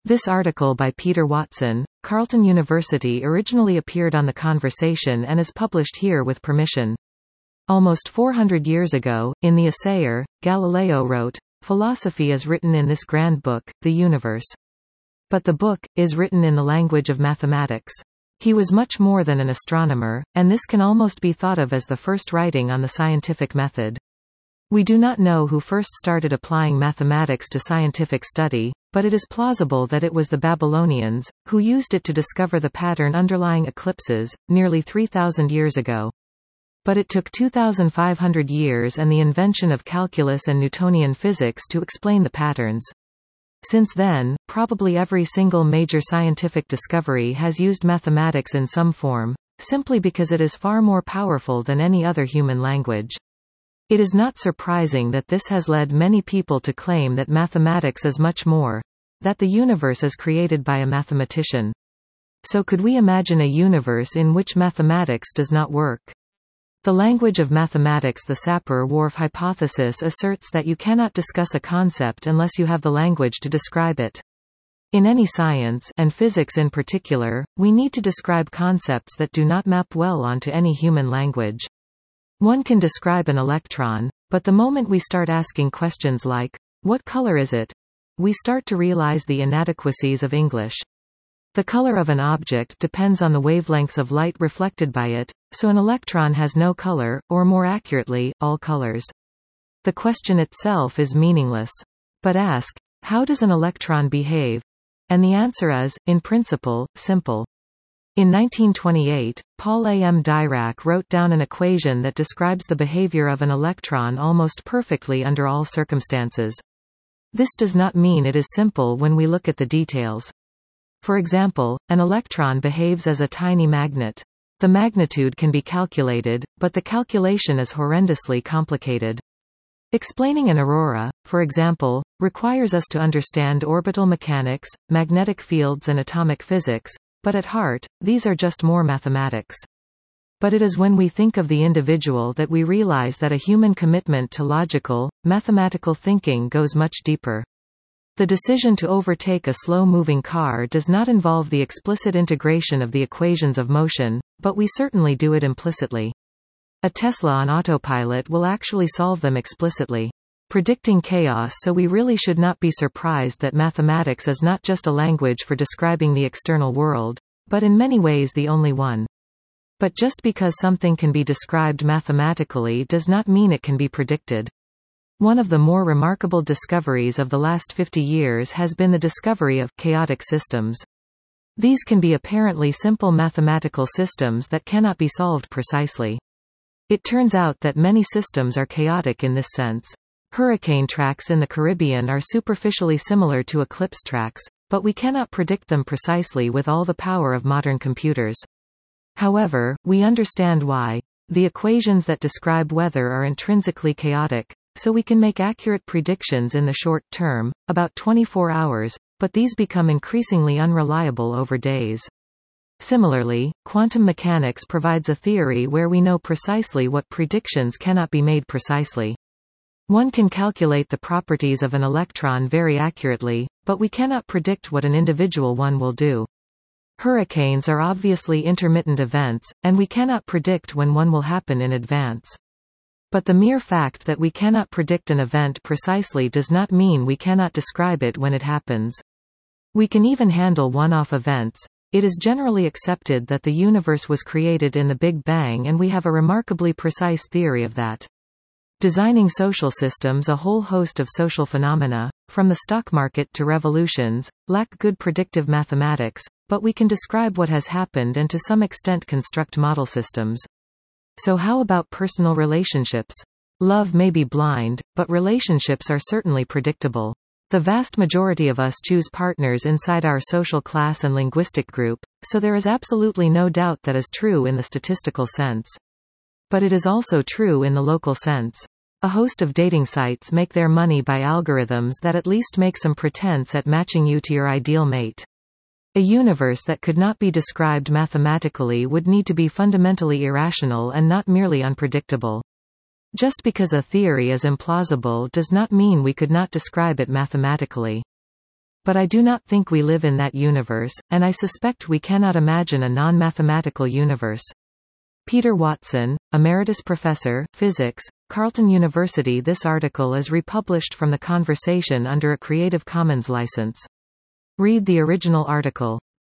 This article by Peter Watson, Carleton University originally appeared on The Conversation and is published here with permission. Almost 400 years ago, in The Assayer, Galileo wrote, "Philosophy is written in this grand book, the universe. But the book is written in the language of mathematics." He was much more than an astronomer, and this can almost be thought of as the first writing on the scientific method. We do not know who first started applying mathematics to scientific study, but it is plausible that it was the Babylonians, who used it to discover the pattern underlying eclipses, nearly 3,000 years ago. But it took 2,500 years and the invention of calculus and Newtonian physics to explain the patterns. Since then, probably every single major scientific discovery has used mathematics in some form, simply because it is far more powerful than any other human language. It is not surprising that this has led many people to claim that mathematics is much more, that the universe is created by a mathematician. So could we imagine a universe in which mathematics does not work? The language of mathematics, the Sapir-Whorf hypothesis, asserts that you cannot discuss a concept unless you have the language to describe it. In any science, and physics in particular, we need to describe concepts that do not map well onto any human language. One can describe an electron, but the moment we start asking questions like, "What color is it?" we start to realize the inadequacies of English. The color of an object depends on the wavelengths of light reflected by it, so an electron has no color, or more accurately, all colors. The question itself is meaningless. But ask, how does an electron behave? And the answer is, in principle, simple. In 1928, Paul A. M. Dirac wrote down an equation that describes the behavior of an electron almost perfectly under all circumstances. This does not mean it is simple when we look at the details. For example, an electron behaves as a tiny magnet. The magnitude can be calculated, but the calculation is horrendously complicated. Explaining an aurora, for example, requires us to understand orbital mechanics, magnetic fields and atomic physics, but at heart, these are just more mathematics. But it is when we think of the individual that we realize that a human commitment to logical, mathematical thinking goes much deeper. The decision to overtake a slow-moving car does not involve the explicit integration of the equations of motion, but we certainly do it implicitly. A Tesla on autopilot will actually solve them explicitly. Predicting chaos, so we really should not be surprised that mathematics is not just a language for describing the external world, but in many ways the only one. But just because something can be described mathematically does not mean it can be predicted. One of the more remarkable discoveries of the last 50 years has been the discovery of chaotic systems. These can be apparently simple mathematical systems that cannot be solved precisely. It turns out that many systems are chaotic in this sense. Hurricane tracks in the Caribbean are superficially similar to eclipse tracks, but we cannot predict them precisely with all the power of modern computers. However, we understand why. The equations that describe weather are intrinsically chaotic, so we can make accurate predictions in the short term, about 24 hours, but these become increasingly unreliable over days. Similarly, quantum mechanics provides a theory where we know precisely what predictions cannot be made precisely. One can calculate the properties of an electron very accurately, but we cannot predict what an individual one will do. Hurricanes are obviously intermittent events, and we cannot predict when one will happen in advance. But the mere fact that we cannot predict an event precisely does not mean we cannot describe it when it happens. We can even handle one-off events. It is generally accepted that the universe was created in the Big Bang, and we have a remarkably precise theory of that. Designing social systems, a whole host of social phenomena, from the stock market to revolutions, lack good predictive mathematics, but we can describe what has happened and to some extent construct model systems. So how about personal relationships? Love may be blind, but relationships are certainly predictable. The vast majority of us choose partners inside our social class and linguistic group, so there is absolutely no doubt that is true in the statistical sense. But it is also true in the local sense. A host of dating sites make their money by algorithms that at least make some pretense at matching you to your ideal mate. A universe that could not be described mathematically would need to be fundamentally irrational and not merely unpredictable. Just because a theory is implausible does not mean we could not describe it mathematically. But I do not think we live in that universe, and I suspect we cannot imagine a non-mathematical universe. Peter Watson, Emeritus Professor, Physics, Carleton University. This article is republished from the conversation under a Creative Commons license. Read the original article.